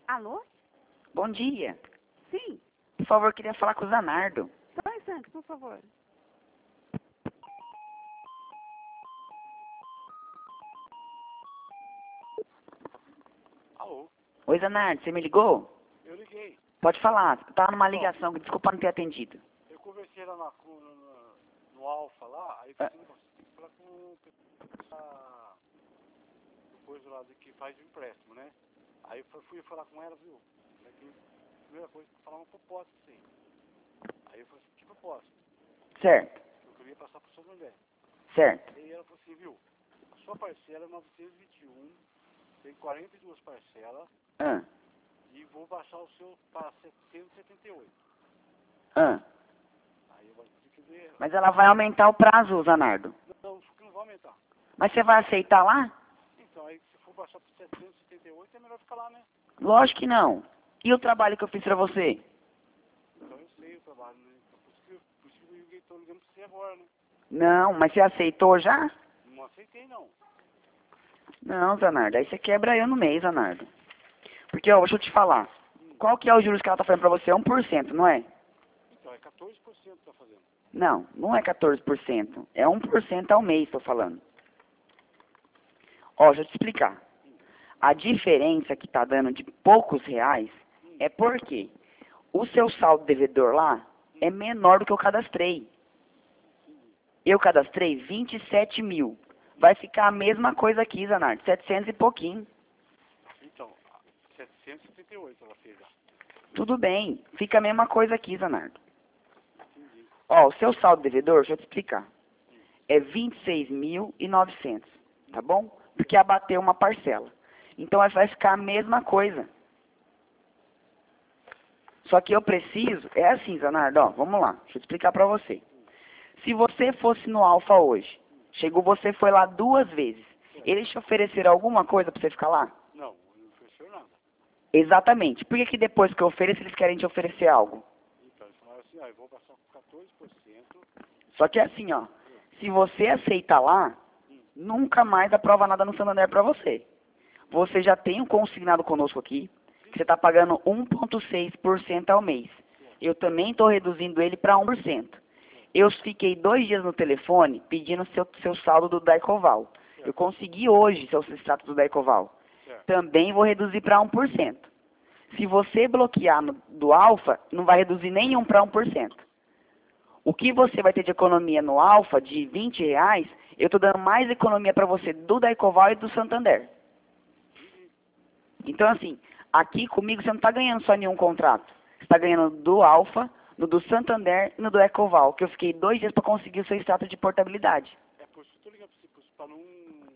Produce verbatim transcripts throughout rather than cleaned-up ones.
Alô? Bom dia. Sim. Por favor, eu queria falar com o Zanardo. Só um instante, por favor. Alô? Oi, Zanardo, você me ligou? Eu liguei. Pode falar. Eu tava numa Bom. ligação, desculpa não ter atendido. Eu conversei lá na, no, no, no Alfa lá, aí Ah. você não tem que falar com o pessoal depois do lado que faz o empréstimo, né? Aí eu fui falar com ela, viu? Aqui, a primeira coisa que falar uma proposta, sim. Aí eu falei assim, que proposta? Certo, Eu queria passar pro seu mulher. certo. Aí ela falou assim, viu? A sua parcela é novecentos e vinte e um, tem quarenta e duas parcelas, Ah, e vou baixar o seu para setecentos e setenta e oito. ah. Aí eu vou ter que ver. Mas ela vai aumentar o prazo, Zanardo. Não, não vai aumentar. Mas você vai aceitar lá? Então, aí se for baixar para setecentos e setenta e oito, é melhor ficar lá, né? Lógico que não. E o trabalho que eu fiz pra você? Então eu sei o trabalho, né? Então, por isso que eu, por isso que eu liguei, tô ligando pra você agora, né? Não, mas você aceitou já? Não aceitei, não. Não, Zanardo, aí você quebra eu no mês, Zanardo. Porque, ó, deixa eu te falar. Qual que é o juros que ela tá falando pra você? É um por cento, não é? Então, é quatorze por cento que tá fazendo. Não, não é quatorze por cento. É um por cento ao mês, tô falando. Ó, deixa eu te explicar. A diferença que tá dando de poucos reais é porque o seu saldo devedor lá é menor do que eu cadastrei. Eu cadastrei vinte e sete mil. Vai ficar a mesma coisa aqui, Zanardo, setecentos e pouquinho. Então, setecentos e setenta e oito ela fez lá. Tudo bem, fica a mesma coisa aqui, Zanardo. Entendi. Ó, o seu saldo devedor, deixa eu te explicar. É vinte e seis mil e novecentos, tá bom? Porque abateu uma parcela. Então vai ficar a mesma coisa. Só que eu preciso, é assim, Zanardo, ó, vamos lá, deixa eu explicar pra você. Se você fosse no Alfa hoje, chegou, você foi lá duas vezes, eles te ofereceram alguma coisa pra você ficar lá? Não, não ofereceu nada. Exatamente. Por que que depois que eu ofereço, eles querem te oferecer algo? Então, eles falaram assim, ah, eu vou passar com quatorze por cento. Só que é assim, ó, se você aceita lá, nunca mais aprova nada no Santander pra você. Você já tem um consignado conosco aqui, que você está pagando um vírgula seis por cento ao mês. Eu também estou reduzindo ele para um por cento. Eu fiquei dois dias no telefone pedindo seu, seu saldo do Daicoval. Eu consegui hoje seu extrato do Daicoval. Certo. Também vou reduzir para um por cento. Se você bloquear no, do Alfa, não vai reduzir nenhum para um por cento. O que você vai ter de economia no Alfa, de vinte reais, eu estou dando mais economia para você do Daicoval e do Santander. Então, assim, aqui comigo você não está ganhando só nenhum contrato. Você está ganhando do Alfa, no do Santander e no do Ecoval, que eu fiquei dois dias para conseguir o seu status de portabilidade. É por isso que eu tô ligando pra você, por isso, pra não...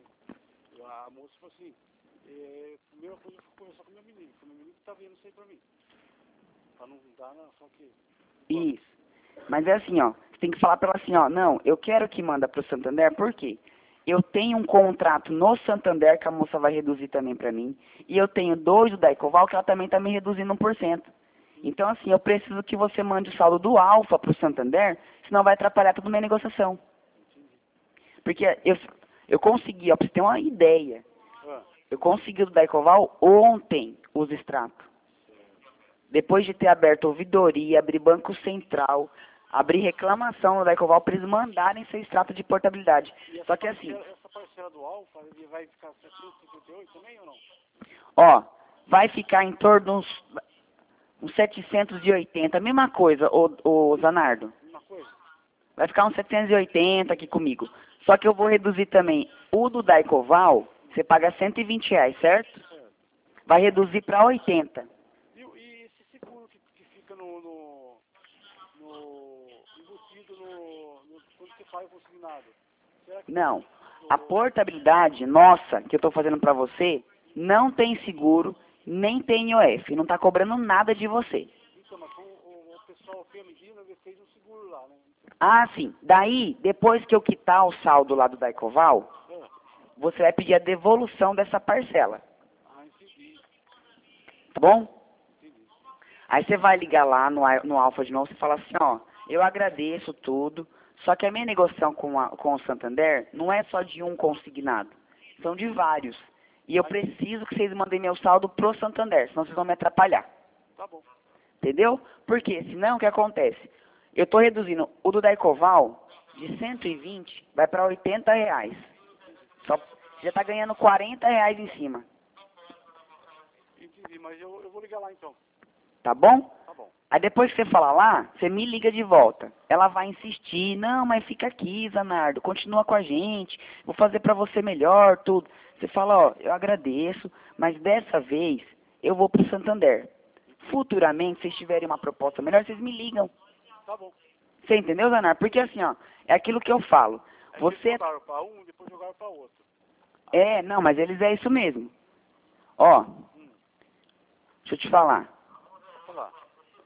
A moça falou assim, é, a primeira coisa eu fui conversar com o meu menino, porque o meu menino que tá vendo isso aí pra mim. Pra não dar, não, só que... Isso. Mas é assim, ó, você tem que falar para ela assim, ó, não, eu quero que manda para o Santander, por quê? Eu tenho um contrato no Santander que a moça vai reduzir também para mim, e eu tenho dois do Daicoval que ela também está me reduzindo um por cento. Então, assim, eu preciso que você mande o saldo do Alfa para o Santander, senão vai atrapalhar toda a minha negociação. Porque eu, eu consegui, ó, para você ter uma ideia, Ah, eu consegui do Daicoval ontem os extratos. Depois de ter aberto ouvidoria, abrir banco central, abrir reclamação no Daicoval para eles mandarem seu extrato de portabilidade. e essa Só que assim, parcela, essa parcela do Alfa, ele vai ficar setecentos e setenta e oito também ou não? ó, vai ficar em torno de uns, uns setecentos e oitenta, a mesma coisa, ô, ô Zanardo. Uma coisa? Vai ficar uns setecentos e oitenta aqui comigo. Só que eu vou reduzir também o do Daicoval, você paga cento e vinte reais, certo? Certo. Vai reduzir para oitenta. E, e esse seguro que, que fica no, no, no embutido no, no, quando você faz o consignado? Será que Não. A portabilidade nossa, que eu estou fazendo para você, não tem seguro, nem tem I O F. Não está cobrando nada de você. Então, mas o, o, o pessoal aqui, a Medina, ele fez um seguro lá, né? Ah, sim. Daí, depois que eu quitar o saldo lá do Daicoval, Ah, você vai pedir a devolução dessa parcela. ah, entendi, Tá bom? entendi. Aí você vai ligar lá no, Al- no Alfa de novo e fala assim, ó, eu agradeço tudo, só que a minha negociação com, a- com o Santander não é só de um consignado, são de vários. E eu preciso que vocês mandem meu saldo pro Santander, senão vocês vão me atrapalhar. Tá bom. Entendeu? Porque senão o que acontece? Eu estou reduzindo o do Daicoval de cento e vinte, vai para oitenta reais. Só, já está ganhando quarenta reais em cima. Entendi, mas eu, eu vou ligar lá então. Tá bom? Tá bom. Aí depois que você falar lá, você me liga de volta. Ela vai insistir, não, mas fica aqui, Zanardo, continua com a gente, vou fazer pra você melhor, tudo. Você fala, ó, eu agradeço, mas dessa vez eu vou pro Santander. Futuramente, se vocês tiverem uma proposta melhor, vocês me ligam. Tá bom. Você entendeu, Zanardo? Porque assim, ó, é aquilo que eu falo. Aí Você... eles jogaram pra um, depois jogaram pra outro. É, não, mas eles é isso mesmo. Ó, Hum. deixa eu te falar. Olha lá.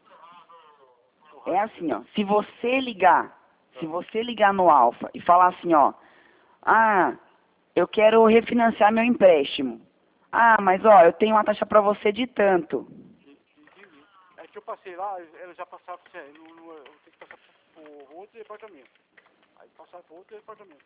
É assim, ó, se você ligar, se você ligar no Alfa e falar assim, ó, ah, eu quero refinanciar meu empréstimo. Ah, mas ó, eu tenho uma taxa pra você de tanto. Entendi. É que eu passei lá, eles já passaram pra você, no, no, eu tenho que passar por, por outro departamento. Aí passaram por outro departamento.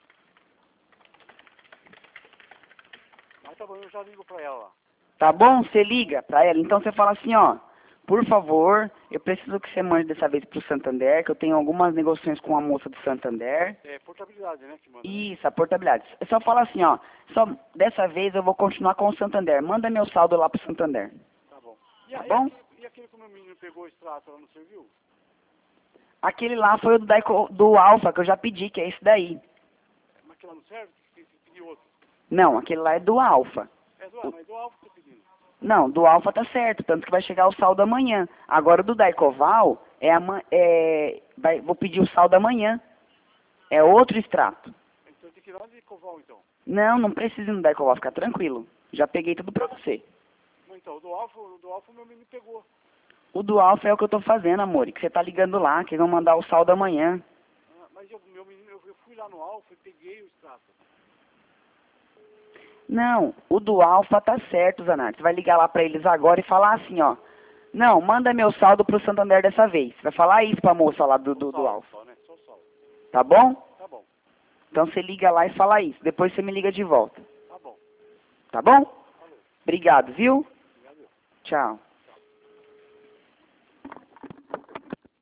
Mas tá bom, eu já ligo pra ela lá. Tá bom? Você liga pra ela. Então você fala assim, ó, por favor, eu preciso que você mande dessa vez pro Santander, que eu tenho algumas negociações com a moça do Santander. É portabilidade, né, que manda. Isso, a portabilidade. É só falar assim, ó, só dessa vez eu vou continuar com o Santander. Manda meu saldo lá pro Santander. Tá bom. E, a, Tá e bom? aquele, e aquele que o meu menino pegou o extrato, ela não serviu? Aquele lá foi o do, Daico, do Alfa, que eu já pedi, que é esse daí. Mas que lá não serve? Tem que pedir outro. Não, aquele lá é do Alfa. É do, mas é do Alfa que eu tô pedindo. Não, do Alfa tá certo, tanto que vai chegar o saldo amanhã. Agora o do Daicoval, é, ama, é vai, vou pedir o saldo amanhã. É outro extrato. Então tem que ir lá de Coval, então. Não, não precisa ir no Daicoval, fica tranquilo. Já peguei tudo pra você. Mas então, o do Alfa, o do Alfa o meu menino pegou. O do Alfa é o que eu tô fazendo, amor, que você tá ligando lá, que eles vão mandar o saldo amanhã. Ah, mas eu, meu menino, eu, eu fui lá no Alfa e peguei o extrato. Não, o do Alfa tá certo, Zanardo. Você vai ligar lá pra eles agora e falar assim, ó. Não, manda meu saldo pro Santander dessa vez. Você vai falar isso pra moça lá do, do, do Saldo Alfa. só, né? Só saldo. Tá bom? Tá bom, Então você liga lá e fala isso. Depois você me liga de volta. tá bom. Tá bom? Falou. Obrigado, viu? Obrigado. Tchau.